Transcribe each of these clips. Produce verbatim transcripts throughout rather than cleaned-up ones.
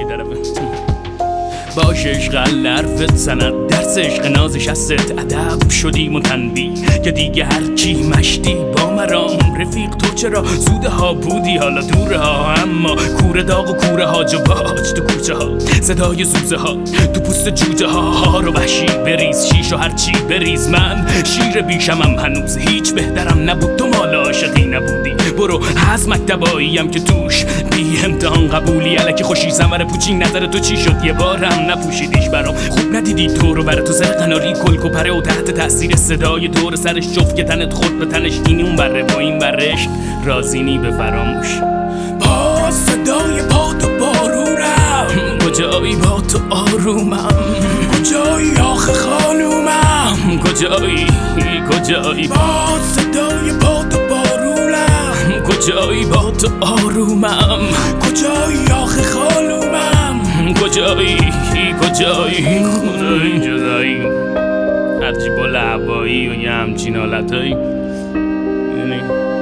یه طرفه باش عشق لرفت سند درس عشق نازش است ادب شدیم و تنبیه که دیگه هر چی مشتی با مرام رفیق تو چرا زوده ها بودی حالا دوره ها اما کوره داغ و کوره ها جواج تو کوچه ها صدای زوزه ها تو پوست جوجه ها ها رو وحشی بریز شیش و هر چی بریز من شیر بیشمم هنوز هیچ بهترم نبود تو مال عاشقی نبودی برو از مکتباییم که توش بی امتحان قبولی الکی خوشی زمر پوچی نظر تو چی شد یه بارم نپوشیدیش برام خوب ندیدی تو رو بر تو زر قناری کلک و پره و تحت تاثیر صدای دور سرش جفت که تنت خود به تنش اینی اون بره با این برش رازینی به فراموش با صدای پات و بارونم کجایی با تو آرومم کجایی آخه خانومم کجایی کجایی با صدای پات و بارونم کجایی با تو آرومم کجایی آخه خانومم کجایی کجایی کجایی جدایی هرچی با لعبایی و یه همچین حالتایی یعنی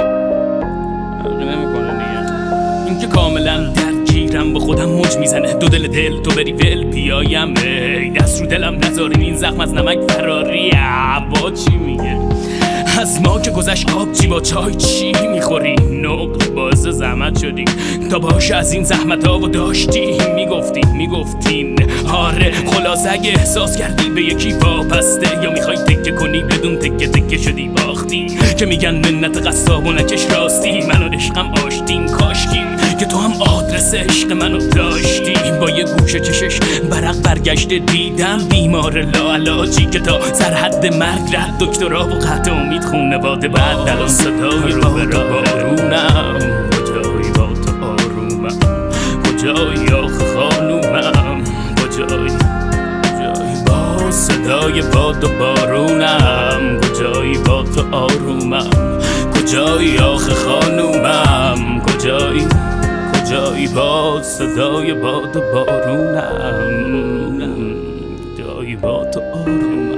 فرقی نمیکنه دیگه این که کاملا درگیرم با خودم موج میزنه دو دل دل تو بری ول بیایم ای دست رو دلم نذارین این زخم از نمک فراریه با چی میگه از ما که گذشت آب چی با چای چی میخوری نقل باز زحمت شدی تا باش از این زحمت ها و داشتی میگفتی میگفتین آره خلاص اگه احساس کردی به یکی واپسته یا میخوای تکه کنی بدون تکه تکه شدی باختی که میگن منت قصاب و نکش راستی من و عشقم آشتیم کاشکی که تو هم آدرس عشق منو داشتی با یه گوشه چشش برق برگشته دیدم بیمار لاعلاجی که تا سرحد مرگ رد دکترا و قطع امید خونواده بعد الان صدای رو به بارونم کجایی با تو آرومم کجایی آخه خانومم کجایی کجایی با صدای باد و بارونم کجایی با تو آرومم کجایی آخه خانومم کجایی کجایی با صدای باد و بارونم کجایی با تو آرومم